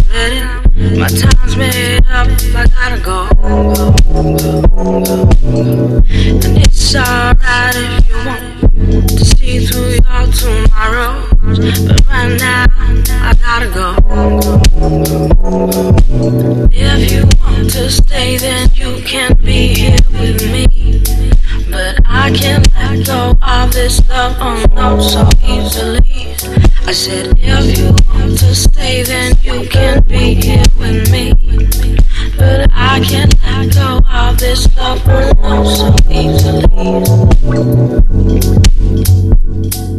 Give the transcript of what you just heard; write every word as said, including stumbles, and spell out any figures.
ready. My time's made up, I gotta go. And it's alright if you want to see through your tomorrow, but right now I gotta go. If you want to stay, then you can be here with me, but I can't let go of this love, oh no, so easily. I said if you want to stay, then you can be here with me, but I can't let go of this love, oh no, so easily.